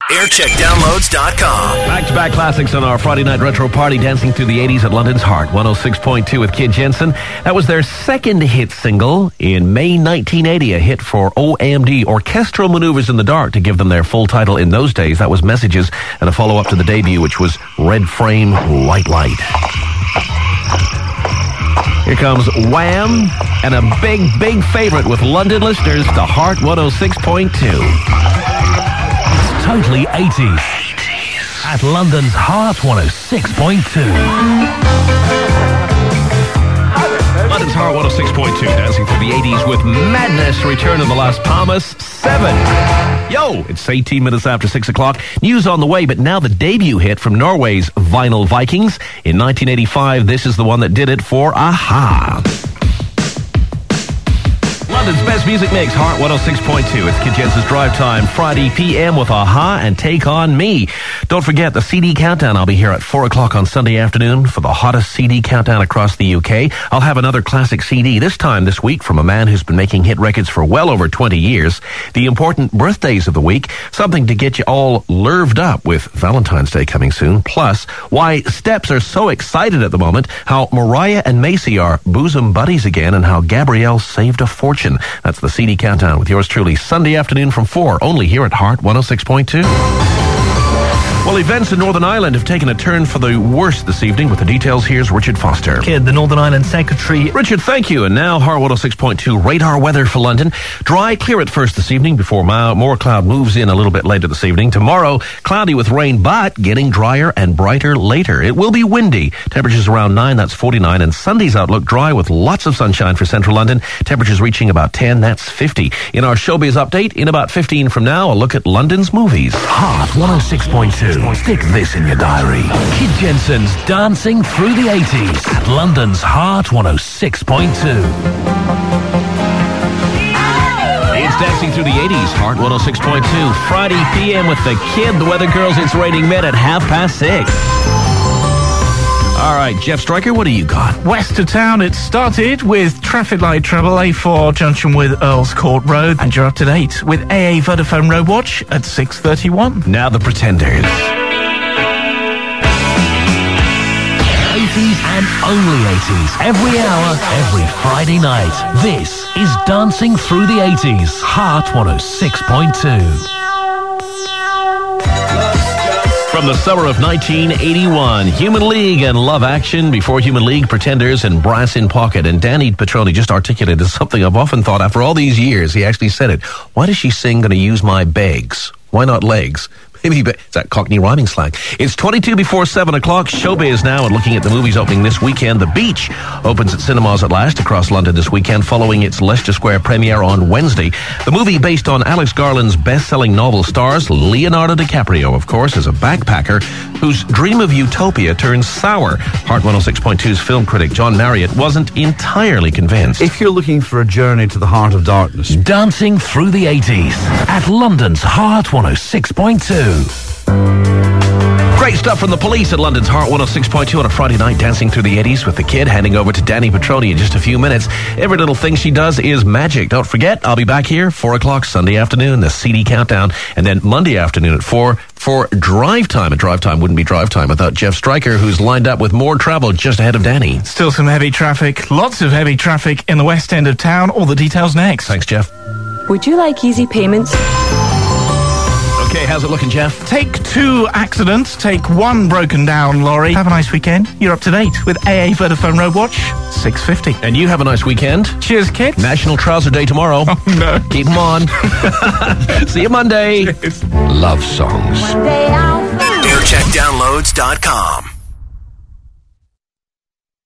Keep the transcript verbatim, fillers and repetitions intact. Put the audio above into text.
aircheck downloads dot com. Back-to-back classics on our Friday night retro party, dancing through the eighties at London's Heart. one oh six point two with Kid Jensen. That was their second hit single in May nineteen eighty, a hit for O M D, Orchestral Maneuvers in the Dark, to give them their full title in those days. That was Messages, and a follow-up to the debut, which was Red Frame, White Light. Here comes Wham! And a big, big favorite with London listeners, the Heart one oh six point two. Totally eighties. At London's Heart one oh six point two. London's Heart one oh six point two, dancing through the eighties with Madness, Return of the Las Palmas, seven. Yo, it's eighteen minutes after six o'clock. News on the way, but now the debut hit from Norway's Vinyl Vikings. In nineteen eighty-five, this is the one that did it for a-ha. London's best music mix, Heart one oh six point two. It's Kid Jensen's Drive Time, Friday P M with a-ha and Take On Me. Don't forget the C D Countdown. I'll be here at four o'clock on Sunday afternoon for the hottest C D countdown across the U K. I'll have another classic C D, this time this week, from a man who's been making hit records for well over twenty years. The important birthdays of the week, something to get you all lerved up with Valentine's Day coming soon. Plus, why Steps are so excited at the moment, how Mariah and Macy are bosom buddies again, and how Gabrielle saved a fortune. That's the C D Countdown with yours truly, Sunday afternoon from four, only here at Heart one oh six point two. Well, events in Northern Ireland have taken a turn for the worse this evening. With the details, here's Richard Foster. Kid, the Northern Ireland Secretary. Richard, thank you. And now, Heart one oh six point two radar weather for London. Dry, clear at first this evening before more cloud moves in a little bit later this evening. Tomorrow, cloudy with rain, but getting drier and brighter later. It will be windy. Temperatures around nine, that's forty-nine. And Sunday's outlook, dry with lots of sunshine for central London. Temperatures reaching about ten, that's fifty. In our showbiz update, in about fifteen from now, a look at London's movies. Heart one oh six point two. Stick this in your diary. Kid Jensen's Dancing Through the eighties at London's Heart one oh six point two. It's Dancing Through the eighties, Heart one oh six point two. Friday P M with the Kid, the Weather Girls. It's raining men at half past six. All right, Jeff Stryker, what do you got? West of town, it started with traffic light trouble, A four junction with Earls Court Road, and you're up to date with A A Vodafone Road Watch at six thirty-one. Now the Pretenders. eighties and only eighties. Every hour, every Friday night. This is Dancing Through the eighties. Heart one oh six point two. From the summer of nineteen eighty-one, Human League and Love Action. Before Human League, Pretenders and Brass in Pocket. And Danny Petroni just articulated something I've often thought after all these years. He actually said it. Why does she sing Gonna Use My Begs? Why not legs? Maybe, but it's that Cockney rhyming slang. It's twenty-two before seven o'clock. Showbiz now, and looking at the movies opening this weekend. The Beach opens at cinemas at last across London this weekend, following its Leicester Square premiere on Wednesday. The movie, based on Alex Garland's best-selling novel, stars Leonardo DiCaprio, of course, as a backpacker whose dream of utopia turns sour. Heart one oh six point two's film critic John Marriott wasn't entirely convinced. If you're looking for a journey to the heart of darkness, Dancing Through the eighties at London's Heart one oh six point two. Great stuff from the Police at London's Heart one oh six point two on a Friday night, Dancing Through the eighties with the Kid, handing over to Danny Petroni in just a few minutes. Every little thing she does is magic. Don't forget, I'll be back here four o'clock Sunday afternoon, the C D Countdown, and then Monday afternoon at four for Drive Time. And Drive Time wouldn't be Drive Time without Jeff Stryker, who's lined up with more travel just ahead of Danny. Still some heavy traffic, lots of heavy traffic in the west end of town. All the details next. Thanks, Jeff. Would you like easy payments? Okay, how's it looking, Jeff? Take two accidents, take one broken down lorry. Have a nice weekend. You're up to date with A A Vodafone Road Watch, six fifty. And you have a nice weekend. Cheers, kids. National Trouser Day tomorrow. Oh, no. Keep them on. See you Monday. Love songs. aircheck downloads dot com